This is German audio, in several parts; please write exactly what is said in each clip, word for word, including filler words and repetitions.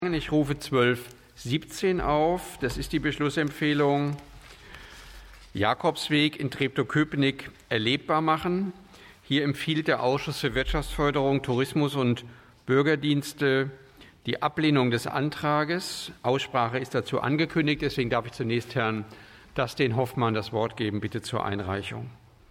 Ich rufe zwölf siebzehn auf. Das ist die Beschlussempfehlung Jakobsweg in Treptow-Köpenick erlebbar machen. Hier empfiehlt der Ausschuss für Wirtschaftsförderung, Tourismus und Bürgerdienste die Ablehnung des Antrages. Aussprache ist dazu angekündigt. Deswegen darf ich zunächst Herrn Dustin Hoffmann das Wort geben, bitte zur Einreichung.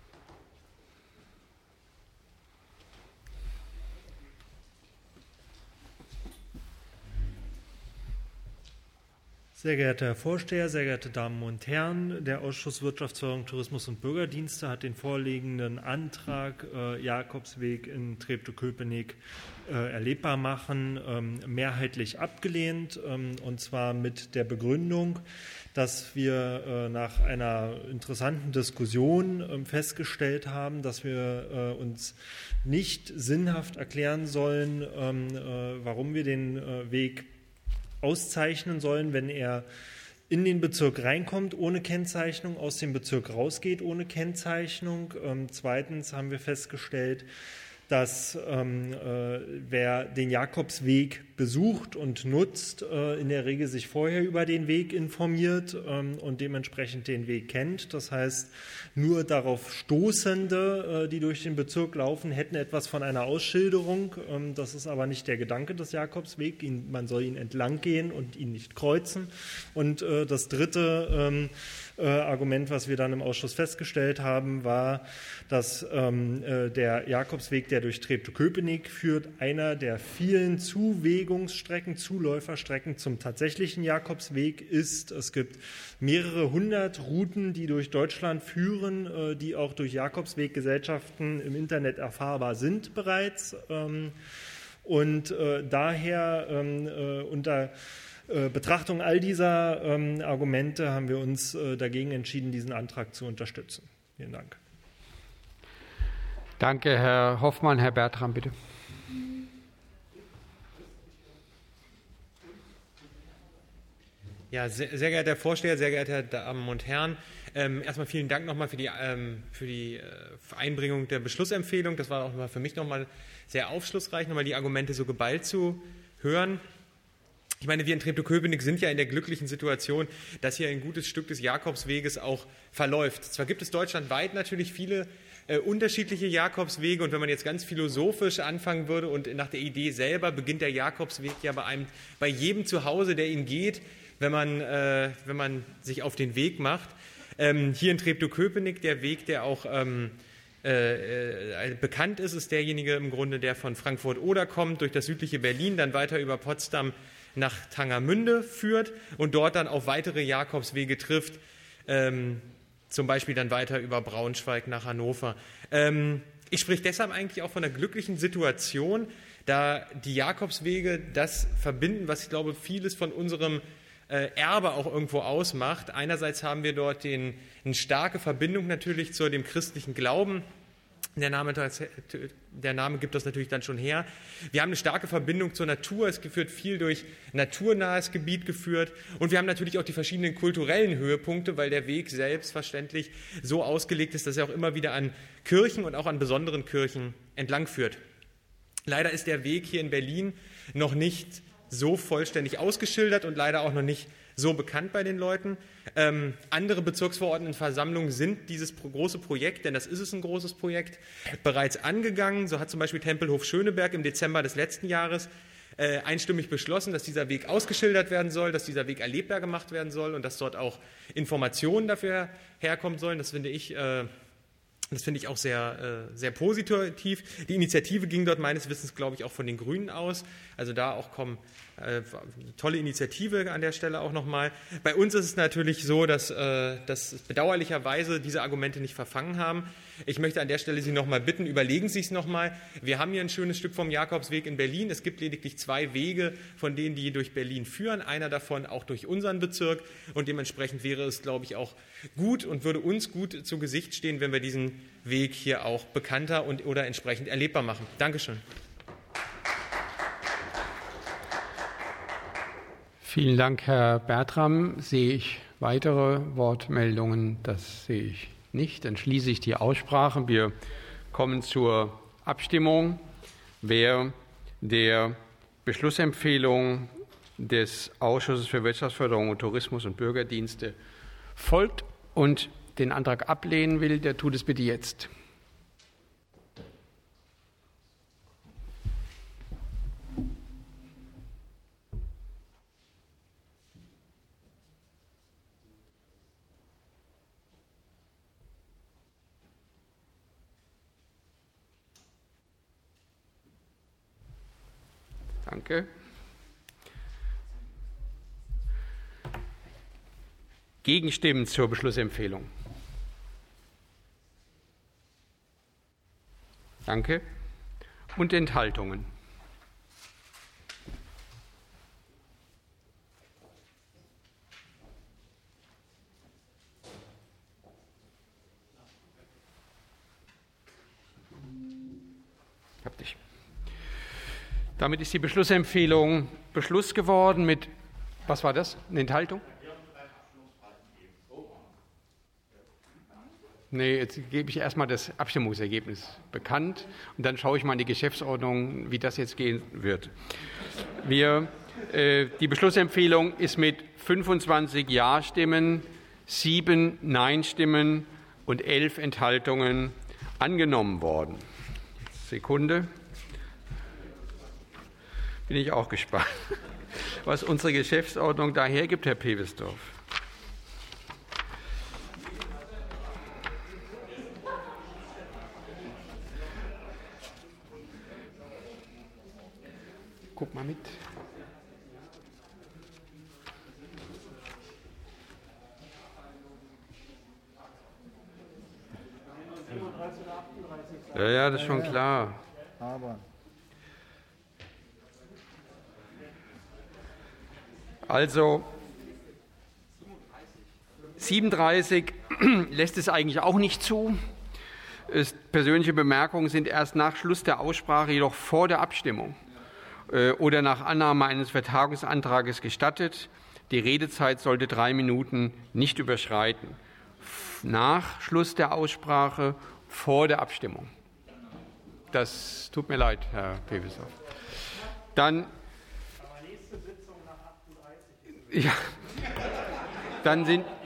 Sehr geehrter Herr Vorsteher, sehr geehrte Damen und Herren, der Ausschuss Wirtschaftsförderung, Tourismus und Bürgerdienste hat den vorliegenden Antrag äh, Jakobsweg in Treptow-Köpenick äh, erlebbar machen ähm, mehrheitlich abgelehnt, ähm, und zwar mit der Begründung, dass wir äh, nach einer interessanten Diskussion äh, festgestellt haben, dass wir äh, uns nicht sinnhaft erklären sollen, ähm, äh, warum wir den äh, Weg auszeichnen sollen, wenn er in den Bezirk reinkommt ohne Kennzeichnung, aus dem Bezirk rausgeht ohne Kennzeichnung. Ähm, zweitens haben wir festgestellt, dass ähm, äh, wer den Jakobsweg besucht und nutzt, äh, in der Regel sich vorher über den Weg informiert ähm, und dementsprechend den Weg kennt. Das heißt, nur darauf Stoßende, äh, die durch den Bezirk laufen, hätten etwas von einer Ausschilderung. Ähm, das ist aber nicht der Gedanke des Jakobswegs. Ihn, man soll ihn entlang gehen und ihn nicht kreuzen. Und äh, das dritte ähm, äh, Argument, was wir dann im Ausschuss festgestellt haben, war, dass ähm, äh, der Jakobsweg, der durch Treptow-Köpenick führt, einer der vielen Zuwegungsstrecken, Zuläuferstrecken zum tatsächlichen Jakobsweg ist. Es gibt mehrere hundert Routen, die durch Deutschland führen, äh, die auch durch Jakobsweggesellschaften im Internet erfahrbar sind bereits. Ähm, und äh, daher ähm, äh, unter äh, Betrachtung all dieser ähm, Argumente haben wir uns äh, dagegen entschieden, diesen Antrag zu unterstützen. Vielen Dank. Danke, Herr Hoffmann. Herr Bertram, bitte. Ja, sehr, sehr geehrter Herr Vorsteher, sehr geehrte Herr Damen und Herren, ähm, erstmal vielen Dank nochmal für die, ähm, für die äh, Einbringung der Beschlussempfehlung. Das war auch mal für mich nochmal sehr aufschlussreich, nochmal die Argumente so geballt zu hören. Ich meine, wir in Treptow-Köpenick sind ja in der glücklichen Situation, dass hier ein gutes Stück des Jakobsweges auch verläuft. Zwar gibt es deutschlandweit natürlich viele äh, unterschiedliche Jakobswege, und wenn man jetzt ganz philosophisch anfangen würde und nach der Idee selber, beginnt der Jakobsweg ja bei einem, bei jedem zu Hause, der ihn geht, wenn man, äh, wenn man sich auf den Weg macht. Ähm, hier in Treptow-Köpenick, der Weg, der auch ähm, äh, äh, bekannt ist, ist derjenige im Grunde, der von Frankfurt-Oder kommt, durch das südliche Berlin, dann weiter über Potsdam nach Tangermünde führt und dort dann auf weitere Jakobswege trifft, ähm, zum Beispiel dann weiter über Braunschweig nach Hannover. Ähm, ich spreche deshalb eigentlich auch von einer glücklichen Situation, da die Jakobswege das verbinden, was ich glaube, vieles von unserem Erbe auch irgendwo ausmacht. Einerseits haben wir dort den, eine starke Verbindung natürlich zu dem christlichen Glauben. Der Name, der Name gibt das natürlich dann schon her. Wir haben eine starke Verbindung zur Natur. Es wird viel durch naturnahes Gebiet geführt. Und wir haben natürlich auch die verschiedenen kulturellen Höhepunkte, weil der Weg selbstverständlich so ausgelegt ist, dass er auch immer wieder an Kirchen und auch an besonderen Kirchen entlang führt. Leider ist der Weg hier in Berlin noch nicht so vollständig ausgeschildert und leider auch noch nicht so bekannt bei den Leuten. Ähm, andere Bezirksverordnetenversammlungen sind dieses pro- große Projekt, denn das ist es ein großes Projekt, bereits angegangen. So hat zum Beispiel Tempelhof-Schöneberg im Dezember des letzten Jahres äh, einstimmig beschlossen, dass dieser Weg ausgeschildert werden soll, dass dieser Weg erlebbar gemacht werden soll und dass dort auch Informationen dafür herkommen sollen. Das finde ich äh, Das finde ich auch sehr, äh, sehr positiv. Die Initiative ging dort meines Wissens, glaube ich, auch von den Grünen aus. Also da auch kommen äh, tolle Initiative an der Stelle auch nochmal. Bei uns ist es natürlich so, dass, äh, dass bedauerlicherweise diese Argumente nicht verfangen haben. Ich möchte an der Stelle Sie nochmal bitten, überlegen Sie es nochmal. Wir haben hier ein schönes Stück vom Jakobsweg in Berlin. Es gibt lediglich zwei Wege von denen, die durch Berlin führen. Einer davon auch durch unseren Bezirk. Und dementsprechend wäre es, glaube ich, auch gut und würde uns gut zu Gesicht stehen, wenn wir diesen Weg hier auch bekannter und oder entsprechend erlebbar machen. Dankeschön. Vielen Dank, Herr Bertram. Sehe ich weitere Wortmeldungen? Das sehe ich nicht. Dann schließe ich die Aussprache. Wir kommen zur Abstimmung. Wer der Beschlussempfehlung des Ausschusses für Wirtschaftsförderung und Tourismus und Bürgerdienste folgt und den Antrag ablehnen will, der tut es bitte jetzt. Danke. Gegenstimmen zur Beschlussempfehlung. Danke. Und Enthaltungen. Hab dich. Damit ist die Beschlussempfehlung Beschluss geworden mit, was war das? Eine Enthaltung? Nee, jetzt gebe ich erstmal das Abstimmungsergebnis bekannt und dann schaue ich mal in die Geschäftsordnung, wie das jetzt gehen wird. Wir, äh, die Beschlussempfehlung ist mit fünfundzwanzig Ja-Stimmen, sieben Nein-Stimmen und elf Enthaltungen angenommen worden. Sekunde. Bin ich auch gespannt, was unsere Geschäftsordnung da hergibt, Herr Pewesdorf. Guck mal mit. Ja, ja, das ist schon klar. Aber. Also siebenunddreißig lässt es eigentlich auch nicht zu. Es, persönliche Bemerkungen sind erst nach Schluss der Aussprache, jedoch vor der Abstimmung äh, oder nach Annahme eines Vertagungsantrages gestattet. Die Redezeit sollte drei Minuten nicht überschreiten. Nach Schluss der Aussprache, vor der Abstimmung. Das tut mir leid, Herr Pewesdorf. Dann Ja, dann sind